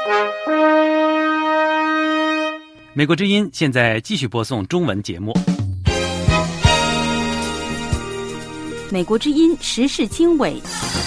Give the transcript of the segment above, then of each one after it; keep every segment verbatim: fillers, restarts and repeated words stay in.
美国之音现在继续播送中文节目。 美国之音时事经纬，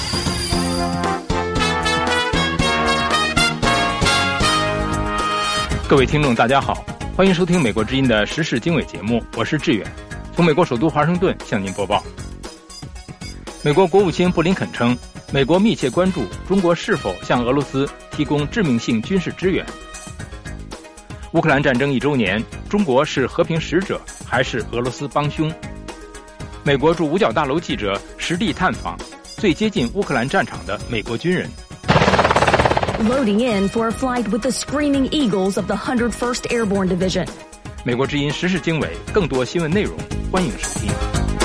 各位听众大家好，欢迎收听美国之音的时事经纬节目，我是志远，从美国首都华盛顿向您播报。美国国务卿布林肯称，美国密切关注中国是否向俄罗斯提供致命性军事支援。乌克兰战争一周年，中国是和平使者还是俄罗斯帮凶？美国驻五角大楼记者实地探访最接近乌克兰战场的美国军人。 Loading in for a flight with the Screaming Eagles of the one hundred first Airborne Division。 美国之音时事经纬，更多新闻内容，欢迎收听。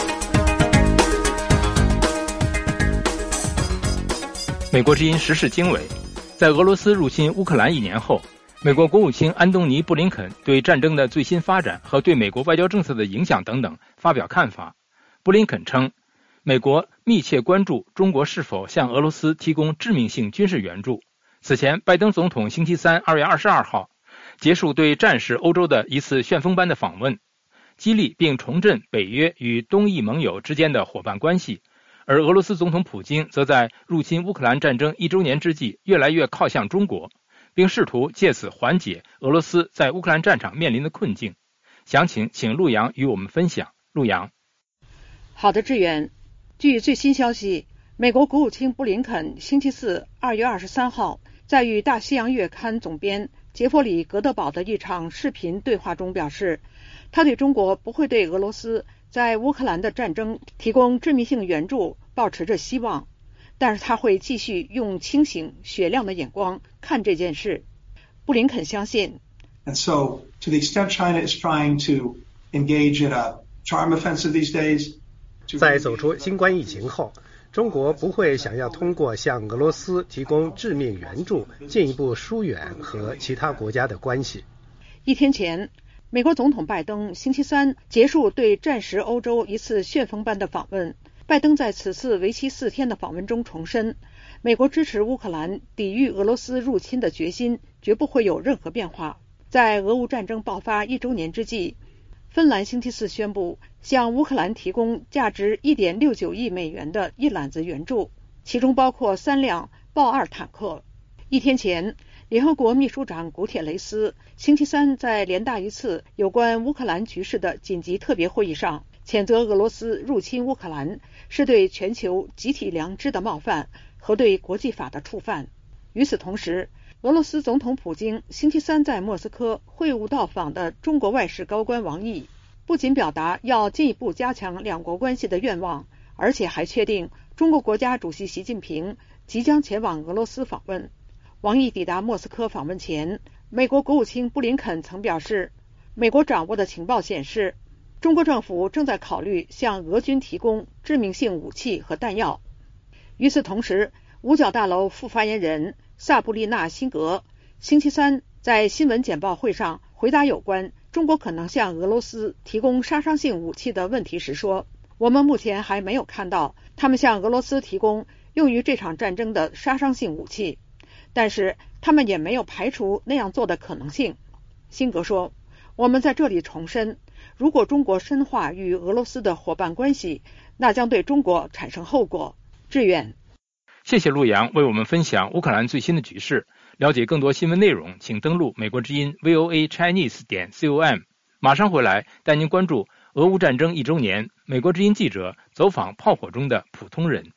美国之音时事经纬，在俄罗斯入侵乌克兰一年后，美国国务卿安东尼·布林肯对战争的最新发展和对美国外交政策的影响等等发表看法。布林肯称，美国密切关注中国是否向俄罗斯提供致命性军事援助。此前，拜登总统星期三二月二十二号结束对战时欧洲的一次旋风般的访问，激励并重振北约与东翼盟友之间的伙伴关系。而俄罗斯总统普京则在入侵乌克兰战争一周年之际越来越靠向中国，并试图借此缓解俄罗斯在乌克兰战场面临的困境。详情请陆阳与我们分享。陆阳。 好的，志远。据最新消息，美国国务卿布林肯星期四二月二十三号在与大西洋月刊总编杰弗里·格德堡的一场视频对话中表示，他对中国不会对俄罗斯在乌克兰的战争提供致命性援助抱持着希望，但是他会继续用清醒雪亮的眼光看这件事。布林肯相信 And so, to the extent China is trying to engage in a charm offensive these days, 在走出新冠疫情后，中国不会想要通过向俄罗斯提供致命援助进一步疏远和其他国家的关系。 一天前，美国总统拜登星期三结束对战时欧洲一次旋风般的访问。拜登在此次为期四天的访问中重申，美国支持乌克兰抵御俄罗斯入侵的决心绝不会有任何变化。在俄乌战争爆发一周年之际，芬兰星期四宣布向乌克兰提供价值 一点六九亿美元的一揽子援助，其中包括三辆豹二坦克。一天前，联合国秘书长古铁雷斯星期三在联大一次有关乌克兰局势的紧急特别会议上，谴责俄罗斯入侵乌克兰是对全球集体良知的冒犯和对国际法的触犯。与此同时，俄罗斯总统普京星期三在莫斯科会晤到访的中国外事高官王毅，不仅表达要进一步加强两国关系的愿望，而且还确定中国国家主席习近平即将前往俄罗斯访问。王毅抵达莫斯科访问前，美国国务卿布林肯曾表示，美国掌握的情报显示，中国政府正在考虑向俄军提供致命性武器和弹药。与此同时，五角大楼副发言人萨布丽娜·辛格星期三在新闻简报会上回答有关中国可能向俄罗斯提供杀伤性武器的问题时说，我们目前还没有看到他们向俄罗斯提供用于这场战争的杀伤性武器，但是他们也没有排除那样做的可能性。辛格说，我们在这里重申，如果中国深化与俄罗斯的伙伴关系，那将对中国产生后果。志远。 谢谢陆阳为我们分享乌克兰最新的局势。了解更多新闻内容，请登录美国之音 V O A Chinese 点 com。马上回来带您关注俄乌战争一周年，美国之音记者走访炮火中的普通人。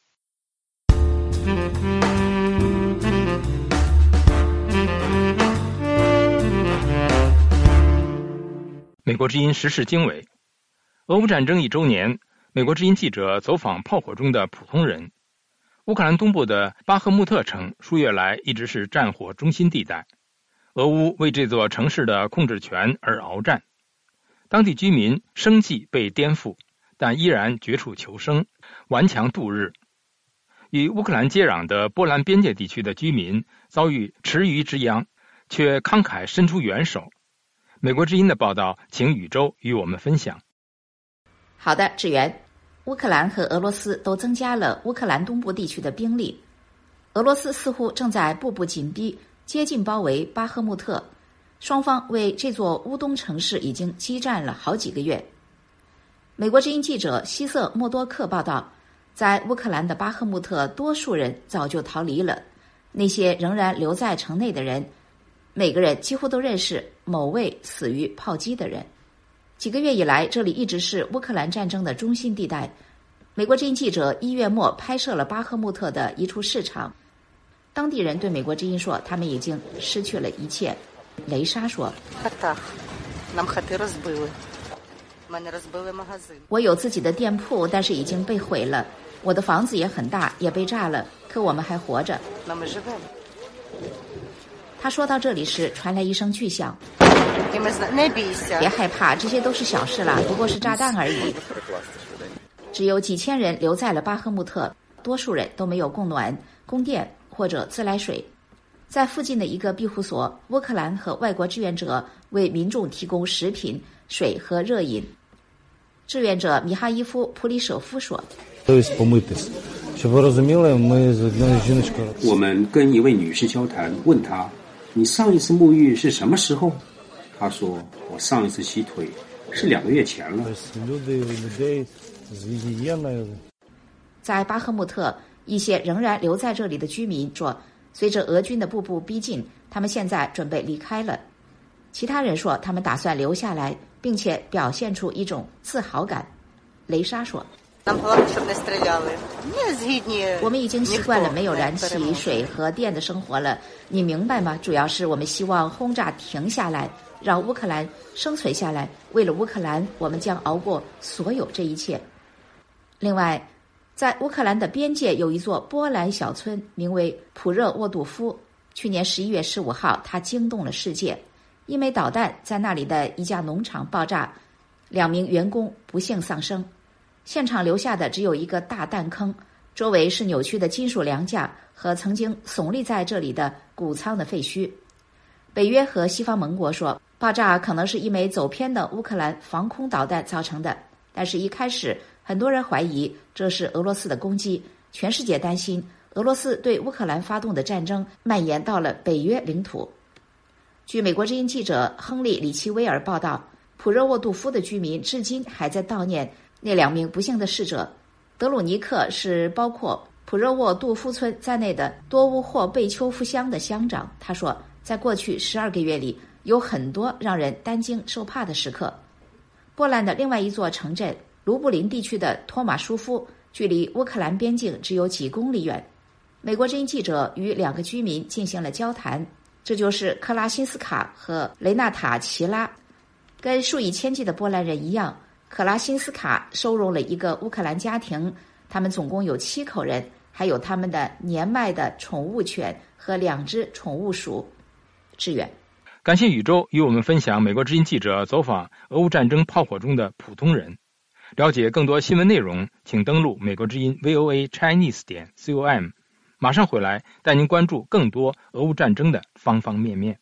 美国之音时事经纬，俄乌战争一周年，美国之音记者走访炮火中的普通人。乌克兰东部的巴赫穆特城数月来一直是战火中心地带，俄乌为这座城市的控制权而鏖战，当地居民生计被颠覆，但依然绝处求生，顽强度日。与乌克兰接壤的波兰边界地区的居民遭遇池鱼之殃，却慷慨伸出援手。美国之音的报道，请宇宙与我们分享。 好的，志源。乌克兰和俄罗斯都增加了乌克兰东部地区的兵力，俄罗斯似乎正在步步紧逼接近包围巴赫穆特，双方为这座乌东城市已经激战了好几个月。美国之音记者希瑟莫多克报道，在乌克兰的巴赫穆特，多数人早就逃离了，那些仍然留在城内的人，每个人几乎都认识某位死于炮击的人。几个月以来，这里一直是乌克兰战争的中心地带。美国之音记者一月末拍摄了巴赫穆特的一处市场，当地人对美国之音说，他们已经失去了一切。雷莎说，我有自己的店铺，但是已经被毁了，我的房子也很大，也被炸了，可我们还活着。他说到这里时，传来一声巨响。别害怕，这些都是小事啦，不过是炸弹而已。只有几千人留在了巴赫穆特，多数人都没有供暖、供电或者自来水。在附近的一个庇护所，乌克兰和外国志愿者为民众提供食品、水和热饮。志愿者米哈伊夫·普里舍夫说， 我们跟一位女士交谈，问她，你上一次沐浴是什么时候？她说，我上一次洗腿是两个月前了。 在巴赫穆特，一些仍然留在这里的居民说，随着俄军的步步逼近，他们现在准备离开了。其他人说，他们打算留下来，并且表现出一种自豪感。雷莎说，我们已经习惯了没有燃气、水和电的生活了，你明白吗？主要是我们希望轰炸停下来，让乌克兰生存下来。为了乌克兰，我们将熬过所有这一切。另外，在乌克兰的边界有一座波兰小村，名为普热沃杜夫。去年十一月十五号，它惊动了世界。一枚导弹在那里的一家农场爆炸，两名员工不幸丧生。现场留下的只有一个大弹坑，周围是扭曲的金属梁架和曾经耸立在这里的谷仓的废墟。北约和西方盟国说，爆炸可能是一枚走偏的乌克兰防空导弹造成的，但是一开始很多人怀疑这是俄罗斯的攻击，全世界担心俄罗斯对乌克兰发动的战争蔓延到了北约领土。据美国之音记者亨利·里奇威尔报道，普热沃杜夫的居民至今还在悼念那两名不幸的逝者。德鲁尼克是包括普热沃杜夫村在内的多乌霍贝丘夫乡的乡长，他说，在过去十二个月里，有很多让人担惊受怕的时刻。波兰的另外一座城镇卢布林地区的托马舒夫，距离乌克兰边境只有几公里远。美国之音记者与两个居民进行了交谈，这就是克拉辛斯卡和雷纳塔齐拉。跟数以千计的波兰人一样，克拉辛斯卡收容了一个乌克兰家庭，他们总共有七口人，还有他们的年迈的宠物犬和两只宠物鼠。志远， 感谢宇宙与我们分享美国之音记者走访俄乌战争炮火中的普通人。了解更多新闻内容，请登录美国之音 V O A Chinese 点 com。马上回来带您关注更多俄乌战争的方方面面。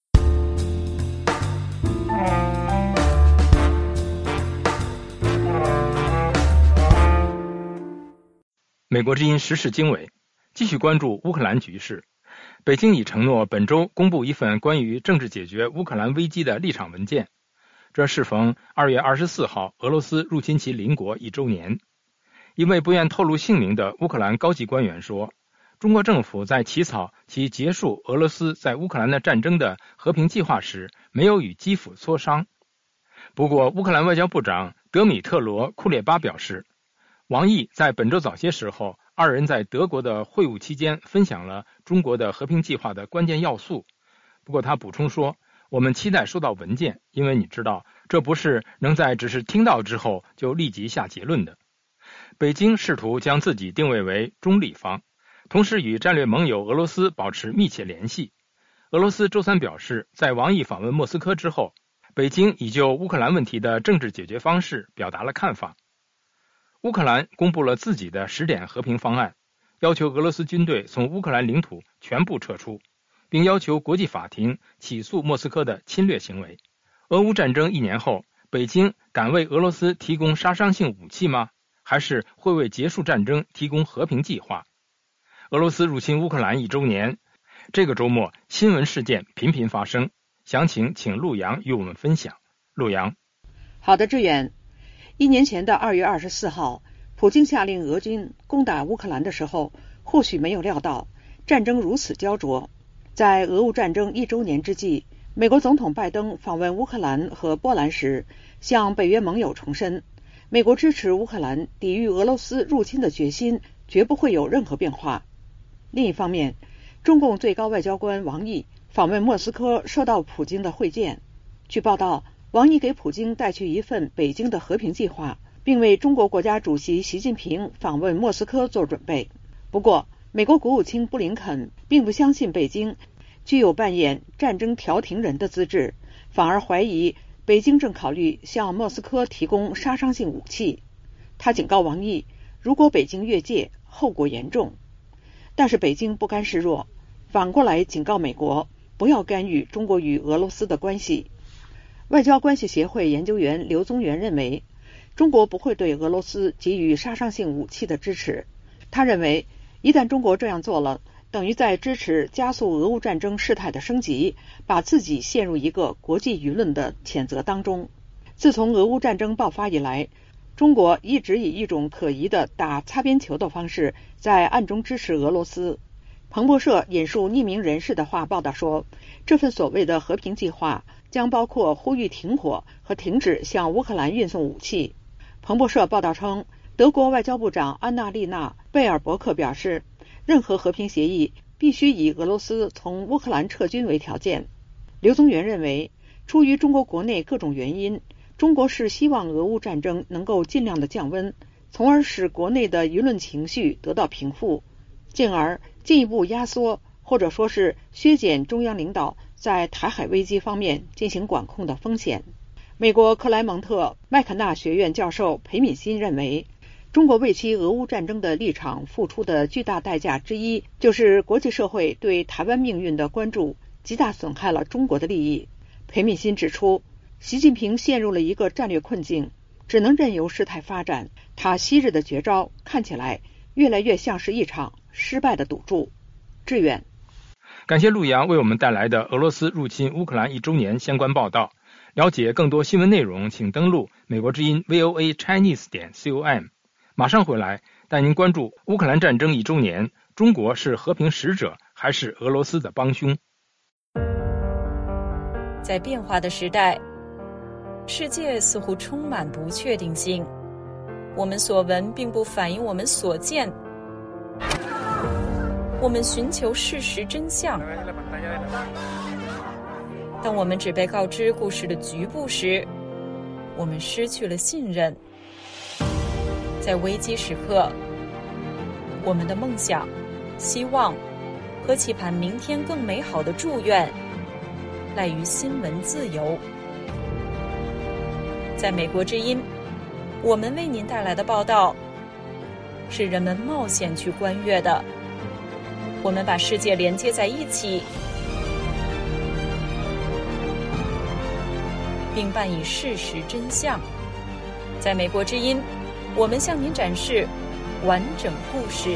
美国之音时事经纬，继续关注乌克兰局势。北京已承诺本周公布一份关于政治解决乌克兰危机的立场文件，这适逢二月二十四号俄罗斯入侵其邻国一周年。一位不愿透露姓名的乌克兰高级官员说，中国政府在起草其结束俄罗斯在乌克兰的战争的和平计划时，没有与基辅磋商。不过，乌克兰外交部长德米特罗·库列巴表示，王毅在本周早些时候，二人在德国的会晤期间分享了中国的和平计划的关键要素。不过他补充说，我们期待收到文件，因为你知道，这不是能在只是听到之后就立即下结论的。北京试图将自己定位为中立方，同时与战略盟友俄罗斯保持密切联系。俄罗斯周三表示，在王毅访问莫斯科之后，北京已就乌克兰问题的政治解决方式表达了看法。乌克兰公布了自己的十点和平方案，要求俄罗斯军队从乌克兰领土全部撤出，并要求国际法庭起诉莫斯科的侵略行为。俄乌战争一年后，北京敢为俄罗斯提供杀伤性武器吗？还是会为结束战争提供和平计划？俄罗斯入侵乌克兰一周年， 这个周末新闻事件频频发生，详情请陆阳与我们分享。陆阳。 好的，志远。一年前的二月二十四号，普京下令俄军攻打乌克兰的时候，或许没有料到战争如此焦灼。在俄乌战争一周年之际，美国总统拜登访问乌克兰和波兰时，向北约盟友重申，美国支持乌克兰抵御俄罗斯入侵的决心绝不会有任何变化。另一方面，中共最高外交官王毅访问莫斯科，受到普京的会见。据报道，王毅给普京带去一份北京的和平计划，并为中国国家主席习近平访问莫斯科做准备。不过，美国国务卿布林肯并不相信北京具有扮演战争调停人的资质，反而怀疑北京正考虑向莫斯科提供杀伤性武器。他警告王毅，如果北京越界，后果严重。但是北京不甘示弱，反过来警告美国不要干预中国与俄罗斯的关系。外交关系协会研究员刘宗元认为，中国不会对俄罗斯给予杀伤性武器的支持。他认为，一旦中国这样做了，等于在支持加速俄乌战争事态的升级，把自己陷入一个国际舆论的谴责当中。自从俄乌战争爆发以来，中国一直以一种可疑的打擦边球的方式在暗中支持俄罗斯。彭博社引述匿名人士的话报道说，这份所谓的和平计划将包括呼吁停火和停止向乌克兰运送武器。彭博社报道称，德国外交部长安娜丽娜·贝尔伯克表示，任何和平协议必须以俄罗斯从乌克兰撤军为条件。刘宗元认为，出于中国国内各种原因，中国是希望俄乌战争能够尽量的降温，从而使国内的舆论情绪得到平复，进而进一步压缩或者说是削减中央领导在台海危机方面进行管控的风险。美国克莱蒙特麦肯纳学院教授裴敏欣认为，中国为其俄乌战争的立场付出的巨大代价之一，就是国际社会对台湾命运的关注极大损害了中国的利益。裴敏欣指出，习近平陷入了一个战略困境，只能任由事态发展。他昔日的绝招看起来越来越像是一场失败的赌注。志远， 感谢陆阳为我们带来的俄罗斯入侵乌克兰一周年相关报道。了解更多新闻内容，请登录美国之音 V O A Chinese 点 com。马上回来带您关注乌克兰战争一周年，中国是和平使者还是俄罗斯的帮凶？ 在变化的时代，世界似乎充满不确定性，我们所闻并不反映我们所见，我们寻求事实真相。当我们只被告知故事的局部时，我们失去了信任。在危机时刻，我们的梦想、希望和期盼明天更美好的祝愿赖于新闻自由。在美国之音，我们为您带来的报道是人们冒险去观阅的。我们把世界连接在一起，并伴以事实真相。在美国之音，我们向您展示完整故事。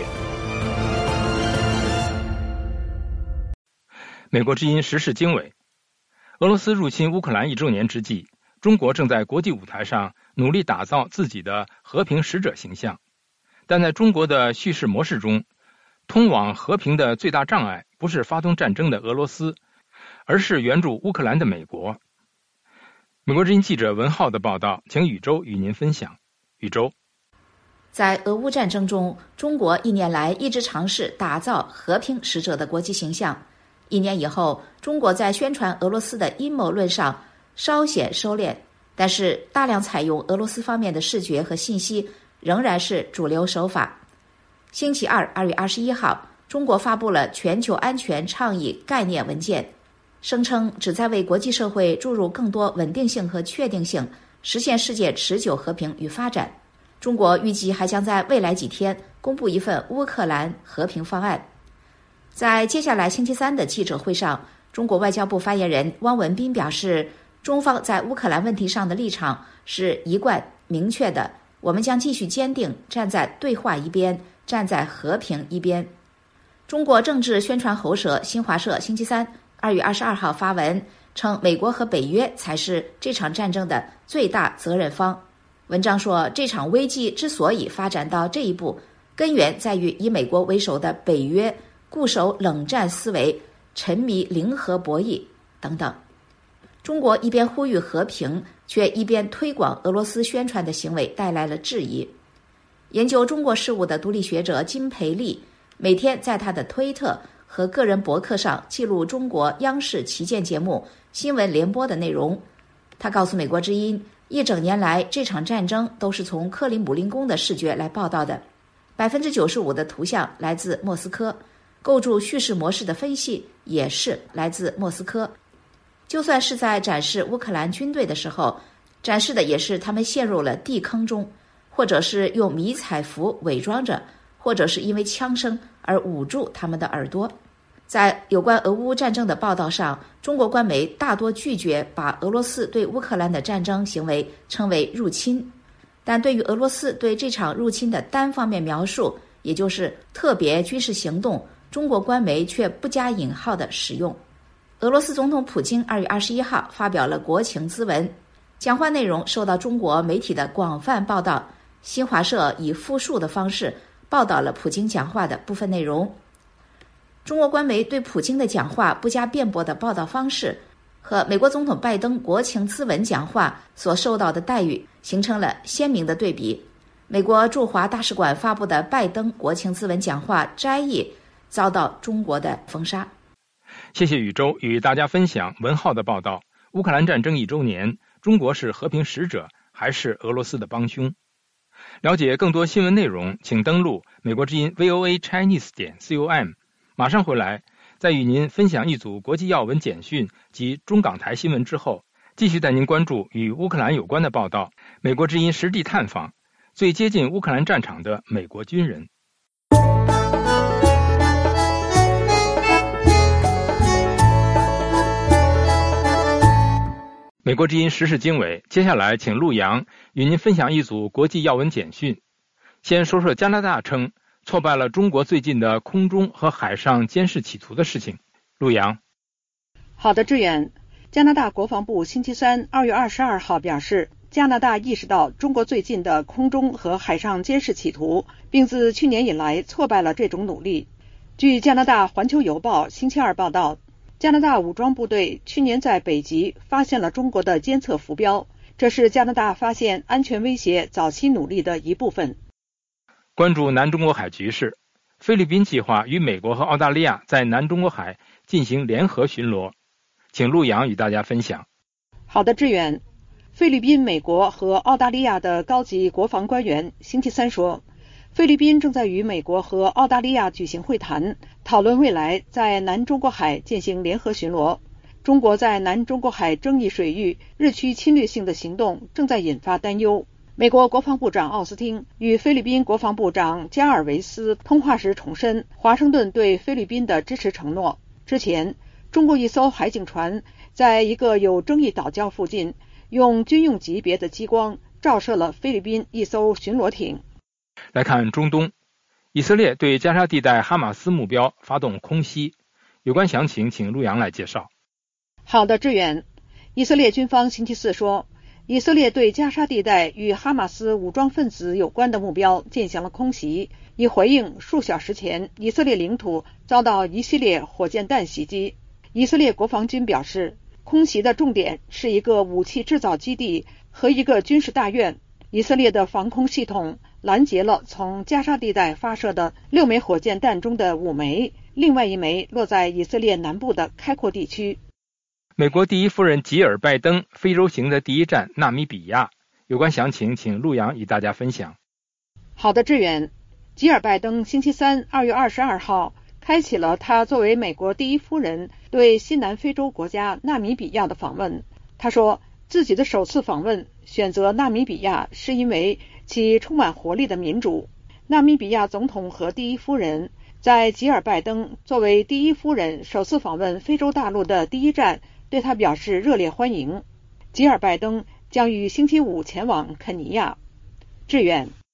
美国之音时事经纬。俄罗斯入侵乌克兰一周年之际，中国正在国际舞台上努力打造自己的和平使者形象。但在中国的叙事模式中，通往和平的最大障碍不是发动战争的俄罗斯，而是援助乌克兰的美国。美国之音记者文浩的报道，请宇宙与您分享。宇宙， 在俄乌战争中，中国一年来一直尝试打造和平使者的国际形象。一年以后，中国在宣传俄罗斯的阴谋论上稍显收敛，但是大量采用俄罗斯方面的视觉和信息仍然是主流手法。星期二，二月二十一号，中国发布了全球安全倡议概念文件，声称旨在为国际社会注入更多稳定性和确定性，实现世界持久和平与发展。中国预计还将在未来几天公布一份乌克兰和平方案。在接下来星期三的记者会上，中国外交部发言人汪文斌表示，中方在乌克兰问题上的立场是一贯明确的，我们将继续坚定站在对话一边，站在和平一边。 中国政治宣传喉舌新华社星期三二月二十二号发文称，美国和北约才是这场战争的最大责任方。文章说，这场危机之所以发展到这一步，根源在于以美国为首的北约固守冷战思维，沉迷零和博弈等等。中国一边呼吁和平，却一边推广俄罗斯宣传的行为带来了质疑。研究中国事务的独立学者金培利每天在他的推特和个人博客上记录中国央视旗舰节目新闻联播的内容。他告诉美国之音，一整年来这场战争都是从克里姆林宫的视觉来报道的， 百分之九十五 的图像来自莫斯科，构筑叙事模式的分析也是来自莫斯科。就算是在展示乌克兰军队的时候，展示的也是他们陷入了地坑中，或者是用迷彩服伪装着，或者是因为枪声而捂住他们的耳朵。在有关俄乌战争的报道上，中国官媒大多拒绝把俄罗斯对乌克兰的战争行为称为入侵，但对于俄罗斯对这场入侵的单方面描述，也就是特别军事行动，中国官媒却不加引号的使用。俄罗斯总统普京二月二十一号发表了国情咨文，讲话内容受到中国媒体的广泛报道。新华社以复述的方式报道了普京讲话的部分内容。中国官媒对普京的讲话不加辩驳的报道方式，和美国总统拜登国情咨文讲话所受到的待遇形成了鲜明的对比。美国驻华大使馆发布的拜登国情咨文讲话摘译遭到中国的封杀。 谢谢宇宙与大家分享文浩的报道。乌克兰战争一周年，中国是和平使者还是俄罗斯的帮凶？了解更多新闻内容，请登录美国之音 V O A Chinese 点 com。 马上回来，在与您分享一组国际要闻简讯及中港台新闻之后，继续带您关注与乌克兰有关的报道。美国之音实地探访最接近乌克兰战场的美国军人。美国之音时事经纬，接下来请陆洋与您分享一组国际要闻简讯。先说说加拿大称挫败了中国最近的空中和海上监视企图的事情。陆洋。 好的，志远。加拿大国防部星期三二月二十二号表示，加拿大意识到中国最近的空中和海上监视企图，并自去年以来挫败了这种努力。据加拿大环球邮报星期二报道，加拿大武装部队去年在北极发现了中国的监测浮标，这是加拿大发现安全威胁早期努力的一部分。 关注南中国海局势，菲律宾计划与美国和澳大利亚在南中国海进行联合巡逻，请陆洋与大家分享。 好的，志远。菲律宾、美国和澳大利亚的高级国防官员星期三说，菲律宾正在与美国和澳大利亚举行会谈，讨论未来在南中国海进行联合巡逻。中国在南中国海争议水域日趋侵略性的行动正在引发担忧。美国国防部长奥斯汀与菲律宾国防部长加尔维斯通话时重申华盛顿对菲律宾的支持承诺。之前，中国一艘海警船在一个有争议岛礁附近用军用级别的激光照射了菲律宾一艘巡逻艇。 来看中东，以色列对加沙地带哈马斯目标发动空袭，有关详情请陆洋来介绍。 好的，志远。以色列军方星期四说，以色列对加沙地带与哈马斯武装分子有关的目标进行了空袭，以回应数小时前以色列领土遭到一系列火箭弹袭击。以色列国防军表示，空袭的重点是一个武器制造基地和一个军事大院。以色列的防空系统拦截了从加沙地带发射的六枚火箭弹中的五枚，另外一枚落在以色列南部的开阔地区。 美国第一夫人吉尔拜登非洲行的第一站纳米比亚，有关详情请陆洋与大家分享。 好的，志远。吉尔拜登星期三二月二十二号开启了他作为美国第一夫人对西南非洲国家纳米比亚的访问。他说，自己的首次访问选择纳米比亚是因为其充满活力的民主。纳米比亚总统和第一夫人在吉尔拜登作为第一夫人首次访问非洲大陆的第一站对他表示热烈欢迎。吉尔拜登将于星期五前往肯尼亚。志远。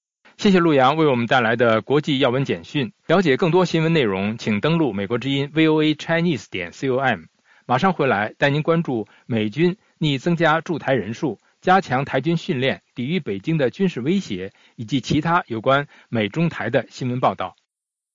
谢谢陆阳为我们带来的国际要闻简讯。了解更多新闻内容，请登录美国之音 V O A Chinese 点 com。马上回来带您关注美军拟增加驻台人数，加强台军训练，抵御北京的军事威胁，以及其他有关美中台的新闻报道。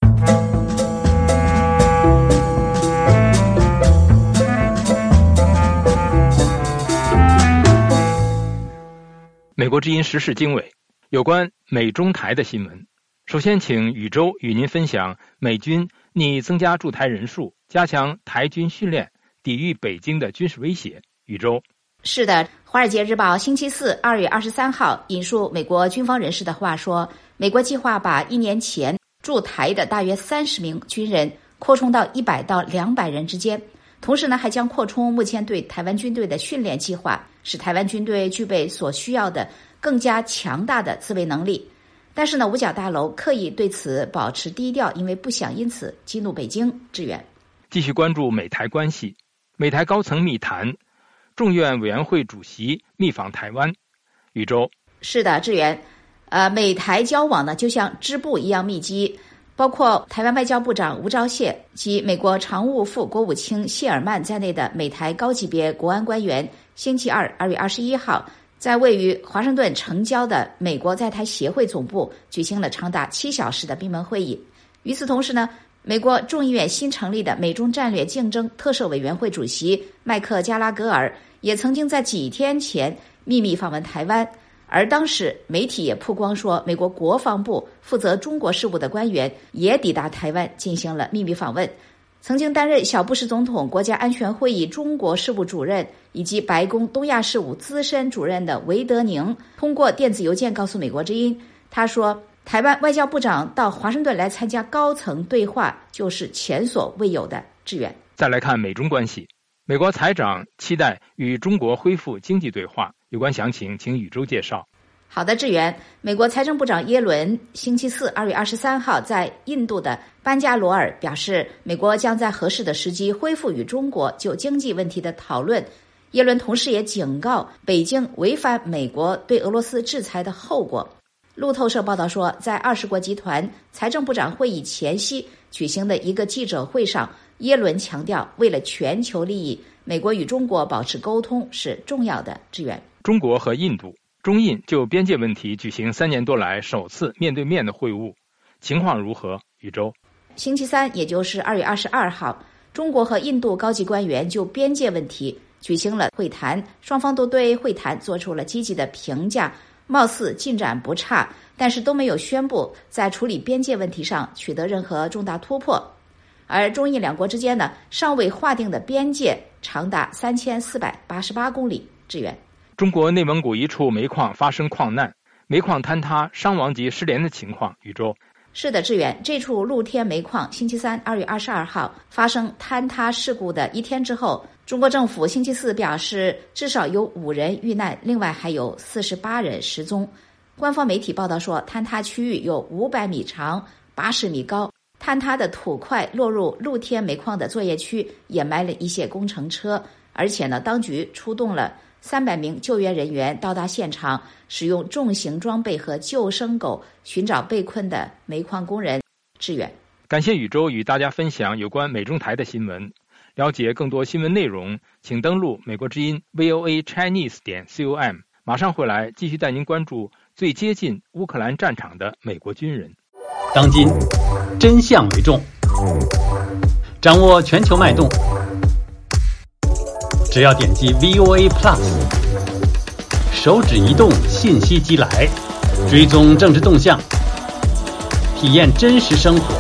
美国之音时事经纬，有关美中台的新闻。首先请宇宙与您分享美军拟增加驻台人数，加强台军训练，抵御北京的军事威胁。宇宙。 是的，《华尔街日报》星期四二月二十三号引述美国军方人士的话说，美国计划把一年前驻台的大约三十名军人扩充到一百到两百人之间，同时呢，还将扩充目前对台湾军队的训练计划，使台湾军队具备所需要的更加强大的自卫能力。但是呢，五角大楼刻意对此保持低调，因为不想因此激怒北京。志远继续关注美台关系，美台高层密谈，众院委员会主席密访台湾。宇宙。 是的，志远，呃，美台交往呢就像织布一样密集，包括台湾外交部长吴钊燮及美国常务副国务卿谢尔曼在内的美台高级别国安官员，星期二二月二十一号在位于华盛顿城郊的美国在台协会总部举行了长达七小时的闭门会议。与此同时呢，美国众议院新成立的美中战略竞争特设委员会主席麦克加拉格尔也曾经在几天前秘密访问台湾，而当时媒体也曝光说，美国国防部负责中国事务的官员也抵达台湾进行了秘密访问。曾经担任小布什总统国家安全会议中国事务主任以及白宫东亚事务资深主任的韦德宁通过电子邮件告诉美国之音，他说，台湾外交部长到华盛顿来参加高层对话就是前所未有的。志远。 再来看美中关系，美国财长期待与中国恢复经济对话，有关详情请宇宙介绍。 好的，志远。美国财政部长耶伦星期四二月二十三号在印度的班加罗尔表示，美国将在合适的时机恢复与中国就经济问题的讨论。耶伦同时也警告北京违反美国对俄罗斯制裁的后果。路透社报道说，在二十国集团财政部长会议前夕举行的一个记者会上，耶伦强调，为了全球利益，美国与中国保持沟通是重要的。志远。 中国和印度中印就边界问题举行三年多来首次面对面的会晤，情况如何？宇宙。 星期三，也就是二月二十二号，中国和印度高级官员就边界问题举行了会谈，双方都对会谈做出了积极的评价，貌似进展不差，但是都没有宣布在处理边界问题上取得任何重大突破。而中印两国之间呢，尚未划定的边界长达三千四百八十八公里。志远。 中国内蒙古一处煤矿发生矿难，煤矿坍塌，伤亡及失联的情况。宇宙。 是的，志远。这处露天煤矿星期三二月二十二号发生坍塌事故的一天之后，中国政府星期四表示，至少有五人遇难，另外还有四十八人失踪。官方媒体报道说，坍塌区域有五百米长，八十米高。坍塌的土块落入露天煤矿的作业区，掩埋了一些工程车，而且呢，当局出动了三百名救援人员到达现场，使用重型装备和救生狗寻找被困的煤矿工人。志远。 感谢宇宙与大家分享有关美中台的新闻。了解更多新闻内容，请登录美国之音 V O A Chinese 点 com。马上回来继续带您关注最接近乌克兰战场的美国军人。 当今真相为重，掌握全球脉动，只要点击 V O A Plus， 手指移动，信息即来，追踪政治动向，体验真实生活，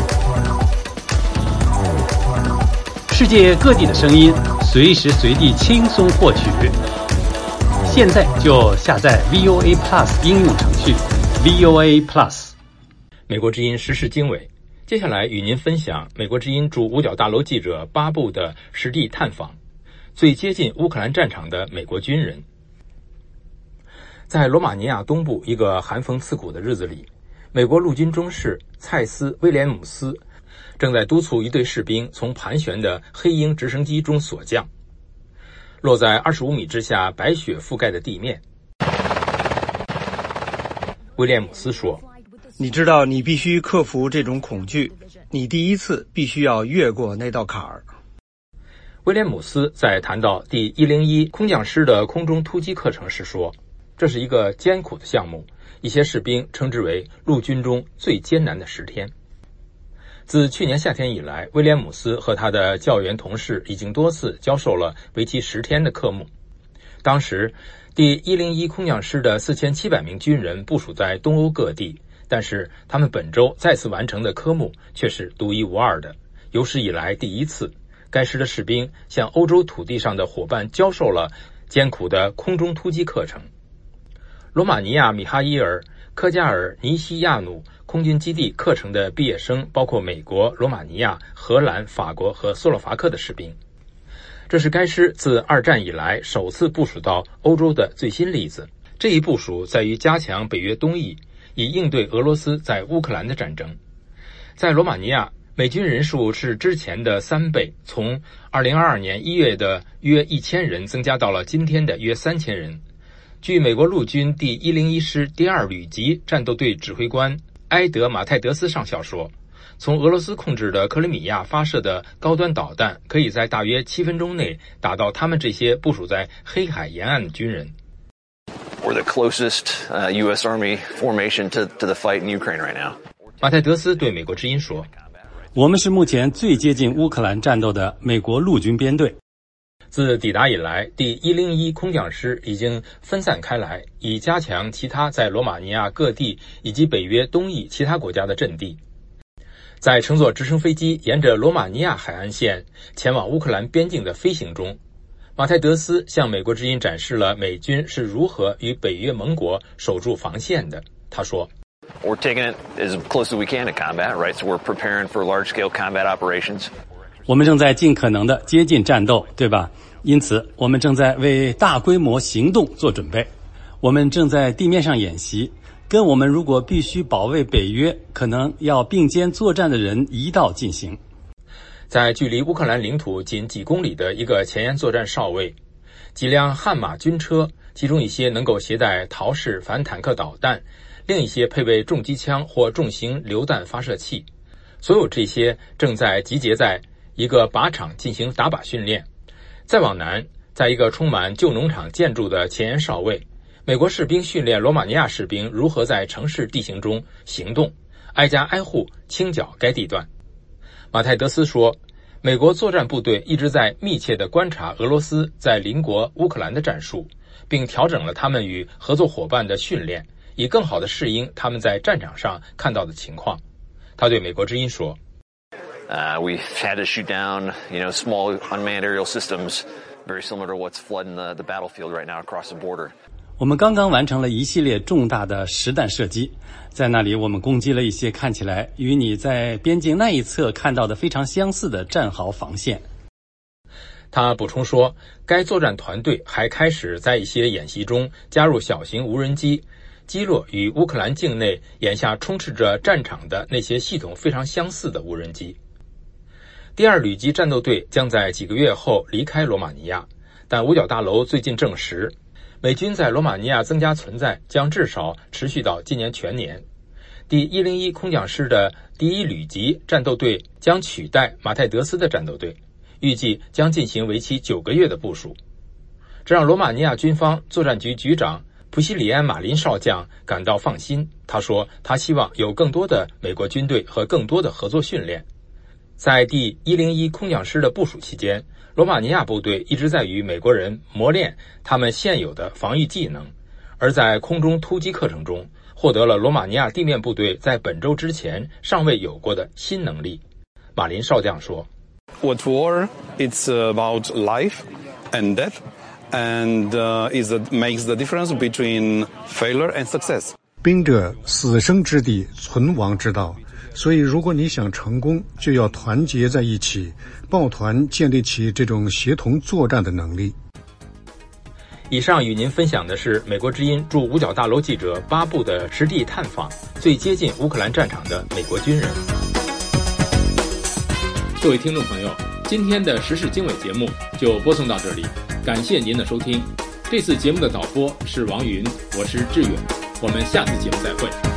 世界各地的声音，随时随地轻松获取。现在就下载 V O A Plus 应用程序 V O A Plus。 美国之音时事经纬，接下来与您分享美国之音驻五角大楼记者巴布的实地探访，最接近乌克兰战场的美国军人。在罗马尼亚东部一个寒风刺骨的日子里，美国陆军中士蔡斯·威廉姆斯正在督促一队士兵从盘旋的黑鹰直升机中锁降，落在二十五米之下白雪覆盖的地面。威廉姆斯说， 你知道你必须克服这种恐惧，你第一次必须要越过那道坎儿。 威廉姆斯在谈到第一零一空降师的空中突击课程时说，这是一个艰苦的项目，一些士兵称之为陆军中最艰难的十天。自去年夏天以来，威廉姆斯和他的教员同事已经多次教授了为期十天的科目。当时第一零一空降师的四千七百名军人部署在东欧各地，但是他们本周再次完成的科目却是独一无二的，有史以来第一次。该师的士兵向欧洲土地上的伙伴教授了艰苦的空中突击课程。罗马尼亚米哈伊尔·科加尔尼西亚努空军基地课程的毕业生包括美国、罗马尼亚、荷兰、法国和斯洛伐克的士兵。这是该师自二战以来首次部署到欧洲的最新例子。这一部署在于加强北约东翼，以应对俄罗斯在乌克兰的战争。在罗马尼亚，美军人数是之前的三倍，从二零二二年一月的约一千人增加到了今天的约三千人。据美国陆军第一零一师第二旅级战斗队指挥官埃德马泰德斯上校说，从俄罗斯控制的克里米亚发射的高端导弹可以在大约七分钟内打到他们这些部署在黑海沿岸的军人。 We're the closest uh, U S Army formation to, to the fight in Ukraine right now. 马泰德斯对美国之音说， 我们是目前最接近乌克兰战斗的美国陆军编队。 自抵达以来，第一零一空降师已经分散开来，以加强其他在罗马尼亚各地以及北约东翼其他国家的阵地。在乘坐直升飞机沿着罗马尼亚海岸线前往乌克兰边境的飞行中，马泰德斯向美国之音展示了美军是如何与北约盟国守住防线的。他说， We're taking it as close as we can to combat, right? So we're preparing for large-scale combat operations. 我们正在尽可能的接近战斗，对吧？因此，我们正在为大规模行动做准备。我们正在地面上演习，跟我们如果必须保卫北约，可能要并肩作战的人一道进行。 在距离乌克兰领土仅几公里的一个前沿作战哨位，几辆悍马军车，其中一些能够携带陶式反坦克导弹，另一些配备重机枪或重型榴弹发射器。所有这些正在集结在一个靶场进行打靶训练。再往南，在一个充满旧农场建筑的前沿哨位，美国士兵训练罗马尼亚士兵如何在城市地形中行动，挨家挨户清剿该地段。马泰德斯说，美国作战部队一直在密切地观察俄罗斯在邻国乌克兰的战术，并调整了他们与合作伙伴的训练，以更好地适应他们在战场上看到的情况。他对美国之音说， Uh, we've had to shoot down, you know, small unmanned aerial systems, very similar to what's flooding the, the battlefield right now across the border. 我们刚刚完成了一系列重大的实弹射击，在那里我们攻击了一些看起来与你在边境那一侧看到的非常相似的战壕防线。 他补充说，该作战团队还开始在一些演习中加入小型无人机，击落与乌克兰境内眼下充斥着战场的那些系统非常相似的无人机。第二旅级战斗队将在几个月后离开罗马尼亚，但五角大楼最近证实，美军在罗马尼亚增加存在将至少持续到今年全年。第一零一空降师的第一旅级战斗队将取代马泰德斯的战斗队，预计将进行为期九个月的部署。这让罗马尼亚军方作战局局长普西里安·马林少将感到放心。他说，他希望有更多的美国军队和更多的合作训练。在第一零一空降师的部署期间，罗马尼亚部队一直在与美国人磨练他们现有的防御技能，而在空中突击课程中获得了罗马尼亚地面部队在本周之前尚未有过的新能力。马林少将说， What war? It's about life and death, and uh, is it makes the difference between failure and success. 兵者，死生之地，存亡之道。所以如果你想成功，就要团结在一起，抱团建立起这种协同作战的能力。 以上与您分享的是美国之音驻五角大楼记者巴布的实地探访最接近乌克兰战场的美国军人。各位听众朋友，今天的时事经纬节目就播送到这里，感谢您的收听。这次节目的导播是王云，我是志远，我们下次节目再会。